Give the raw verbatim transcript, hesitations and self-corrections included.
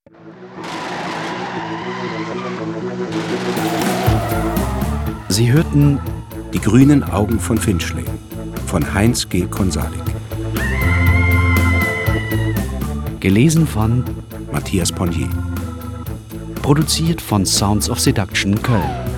Sie hörten Die grünen Augen von Finchley von Heinz G. Konsalik. Gelesen von Matthias Ponnier. Produziert von Sounds of Seduction Köln.